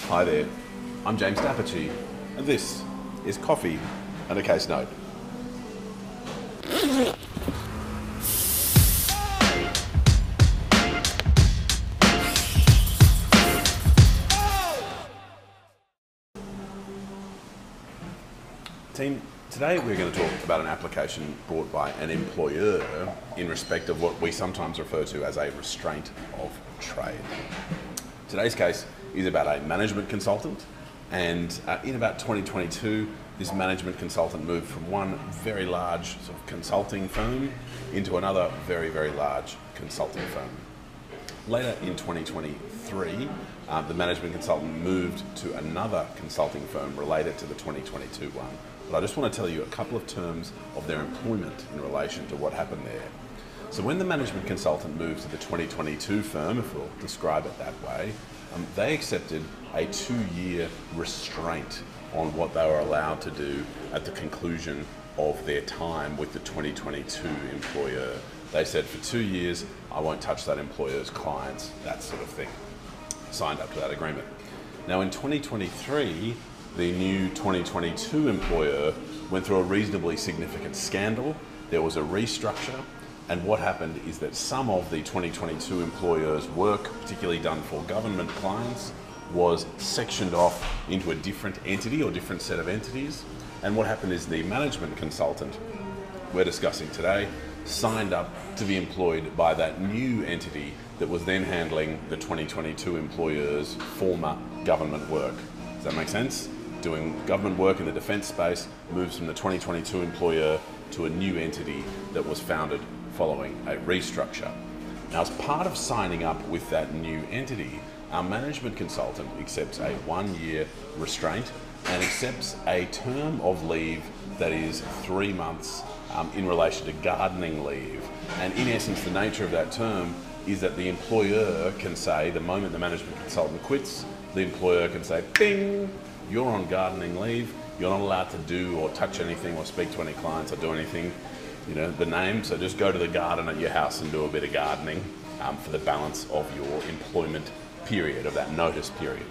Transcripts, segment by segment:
Hi there, I'm James Dapperchi, and this is Coffee and a Case Note. Team, today we're going to talk about an application brought by an employer in respect of what we sometimes refer to as a restraint of trade. Today's case is about a management consultant, and in about 2022, this management consultant moved from one very large sort of consulting firm into another very, very large consulting firm. Later in 2023, the management consultant moved to another consulting firm related to the 2022 one. But I just want to tell you a couple of terms of their employment in relation to what happened there. So when the management consultant moved to the 2022 firm, if we'll describe it that way, they accepted a 2-year restraint on what they were allowed to do at the conclusion of their time with the 2022 employer. They said, for 2 years, I won't touch that employer's clients, that sort of thing. Signed up to that agreement. Now in 2023, the new 2022 employer went through a reasonably significant scandal. There was a restructure, and what happened is that some of the 2022 employer's work, particularly done for government clients, was sectioned off into a different entity or different set of entities. And what happened is the management consultant we're discussing today signed up to be employed by that new entity that was then handling the 2022 employer's former government work. Does that make sense? Doing government work in the defence space, moves from the 2022 employer to a new entity that was founded following a restructure. Now, as part of signing up with that new entity, our management consultant accepts a 1-year restraint and accepts a term of leave that is 3 months in relation to gardening leave. And in essence, the nature of that term is that the employer can say, the moment the management consultant quits, the employer can say, bing, you're on gardening leave, you're not allowed to do or touch anything or speak to any clients or do anything, you know, the name, so just go to the garden at your house and do a bit of gardening for the balance of your employment period, of that notice period.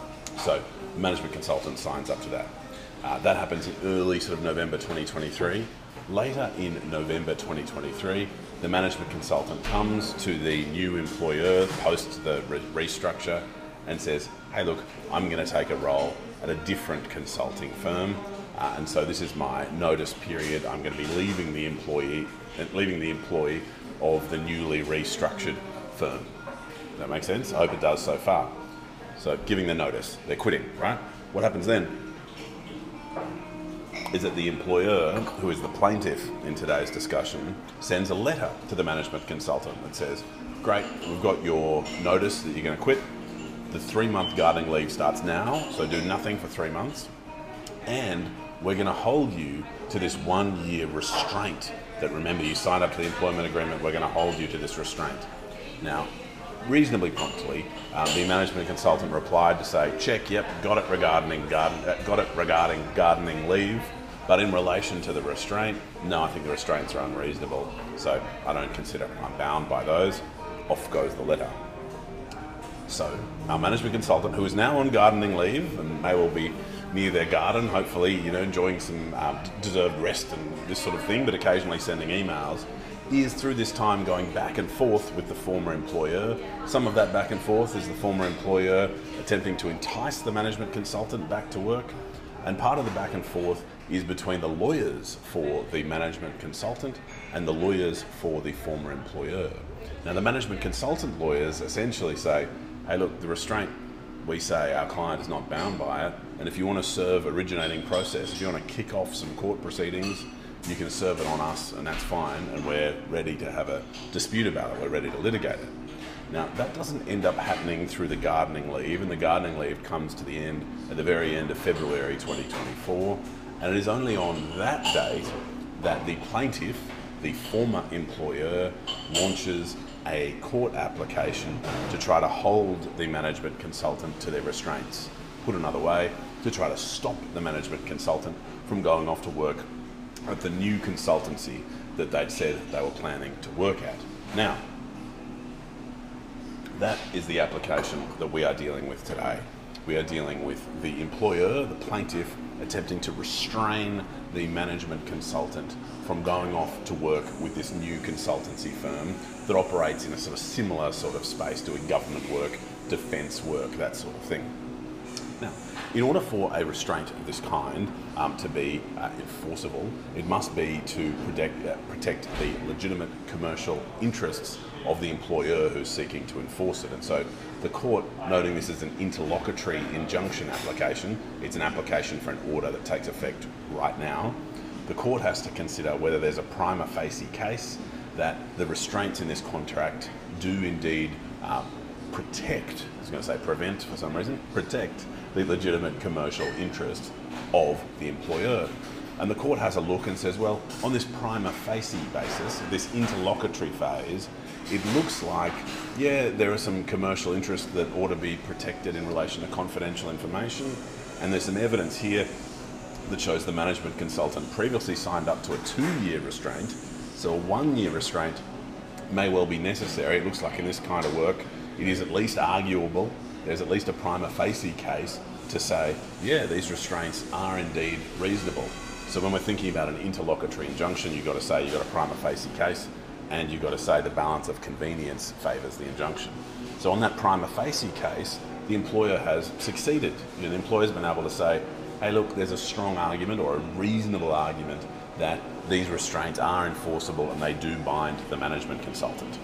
So the management consultant signs up to that. That happens in early sort of November 2023. Later in November 2023, the management consultant comes to the new employer post the restructure and says, hey look, I'm going to take a role at a different consulting firm, and so this is my notice period. I'm going to be leaving the employee of the newly restructured firm. Does that make sense? I hope it does so far. So giving the notice, they're quitting, right? What happens then is that the employer, who is the plaintiff in today's discussion, sends a letter to the management consultant that says, great, we've got your notice that you're going to quit. The 3-month gardening leave starts now, so do nothing for 3 months. And we're going to hold you to this 1-year restraint that, remember, you signed up to the employment agreement, we're going to hold you to this restraint. Now, reasonably promptly, the management consultant replied to say, check, yep, got it regarding gardening leave, but in relation to the restraint, no, I think the restraints are unreasonable, so I don't consider I'm bound by those. Off goes the letter. So our management consultant, who is now on gardening leave and may well be near their garden, hopefully, you know, enjoying some deserved rest and this sort of thing, but occasionally sending emails, is through this time going back and forth with the former employer. Some of that back and forth is the former employer attempting to entice the management consultant back to work, and part of the back and forth is between the lawyers for the management consultant and the lawyers for the former employer. Now, the management consultant lawyers essentially say, hey look, the restraint, we say our client is not bound by it, and if you want to serve originating process, if you want to kick off some court proceedings, you can serve it on us, and that's fine, and we're ready to have a dispute about it, we're ready to litigate it. Now, that doesn't end up happening through the gardening leave, and the gardening leave comes to the end at the very end of February 2024, and it is only on that date that the plaintiff, the former employer, launches a court application to try to hold the management consultant to their restraints. Put another way, to try to stop the management consultant from going off to work at the new consultancy that they'd said they were planning to work at. Now, that is the application that we are dealing with today. We are dealing with the employer, the plaintiff, attempting to restrain the management consultant from going off to work with this new consultancy firm that operates in a sort of similar sort of space, doing government work, defence work, that sort of thing. Now, in order for a restraint of this kind to be enforceable, it must be to protect the legitimate commercial interests of the employer who's seeking to enforce it. And so the court, noting this as an interlocutory injunction application, it's an application for an order that takes effect right now, the court has to consider whether there's a prima facie case that the restraints in this contract do indeed protect, I was going to say prevent for some reason, protect the legitimate commercial interest of the employer. And the court has a look and says, well, on this prima facie basis, this interlocutory phase, it looks like, yeah, there are some commercial interests that ought to be protected in relation to confidential information. And there's some evidence here that shows the management consultant previously signed up to a 2-year restraint. So a 1-year restraint may well be necessary. It looks like in this kind of work, it is at least arguable, there's at least a prima facie case to say, yeah, these restraints are indeed reasonable. So when we're thinking about an interlocutory injunction, you've got to say you've got a prima facie case, and you've got to say the balance of convenience favours the injunction. So on that prima facie case, the employer has succeeded. You know, the employer's been able to say, hey, look, there's a strong argument or a reasonable argument that these restraints are enforceable and they do bind the management consultant.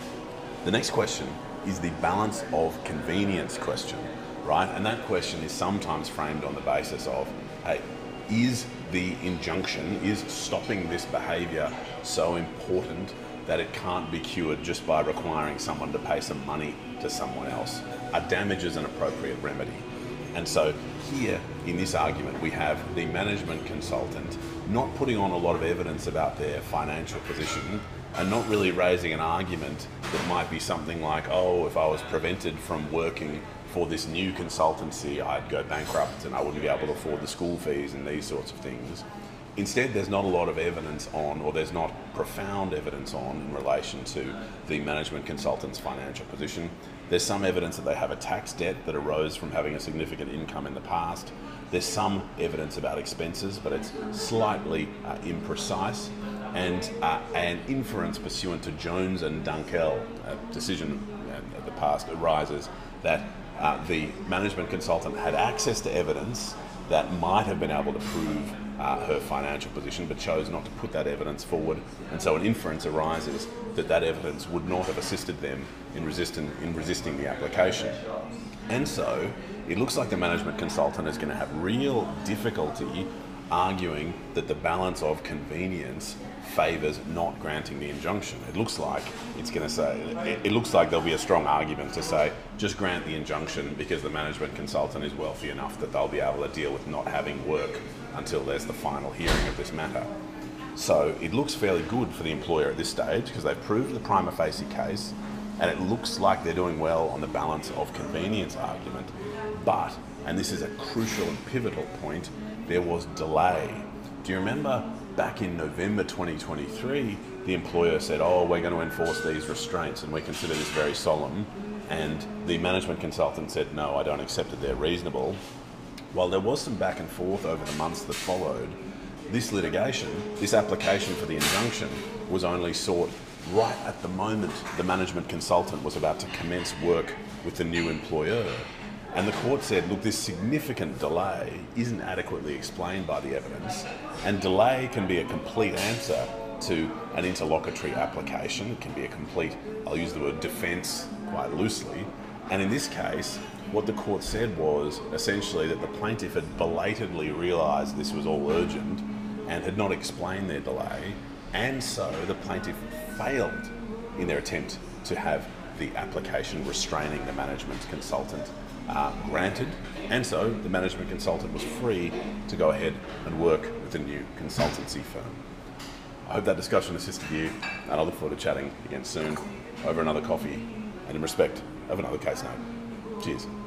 The next question is the balance of convenience question, right? And that question is sometimes framed on the basis of, hey, is the injunction, is stopping this behaviour so important that it can't be cured just by requiring someone to pay some money to someone else? Are damages an appropriate remedy? And so here in this argument we have the management consultant not putting on a lot of evidence about their financial position and not really raising an argument that might be something like, oh, if I was prevented from working for this new consultancy, I'd go bankrupt and I wouldn't be able to afford the school fees and these sorts of things. Instead, there's not a lot of evidence on, or there's not profound evidence on in relation to the management consultant's financial position. There's some evidence that they have a tax debt that arose from having a significant income in the past. There's some evidence about expenses, but it's slightly imprecise. And an inference pursuant to Jones and Dunkel, a decision of the past, arises that the management consultant had access to evidence that might have been able to prove her financial position, but chose not to put that evidence forward. And so an inference arises that that evidence would not have assisted them in resisting the application. And so it looks like the management consultant is going to have real difficulty arguing that the balance of convenience favours not granting the injunction. It looks like it's going to say, it looks like there'll be a strong argument to say, just grant the injunction because the management consultant is wealthy enough that they'll be able to deal with not having work until there's the final hearing of this matter. So it looks fairly good for the employer at this stage because they've proved the prima facie case and it looks like they're doing well on the balance of convenience argument. But, and this is a crucial and pivotal point, there was delay. Do you remember back in November 2023, the employer said, oh, we're going to enforce these restraints and we consider this very solemn. And the management consultant said, no, I don't accept it, they're reasonable. While there was some back and forth over the months that followed, this litigation, this application for the injunction was only sought right at the moment the management consultant was about to commence work with the new employer. And the court said, look, this significant delay isn't adequately explained by the evidence, and delay can be a complete answer to an interlocutory application. It can be a complete, I'll use the word defence quite loosely. And in this case, what the court said was essentially that the plaintiff had belatedly realised this was all urgent and had not explained their delay, and so the plaintiff failed in their attempt to have the application restraining the management consultant granted, and so the management consultant was free to go ahead and work with a new consultancy firm. I hope that discussion assisted you, and I look forward to chatting again soon over another coffee and in respect of another case note. Cheers.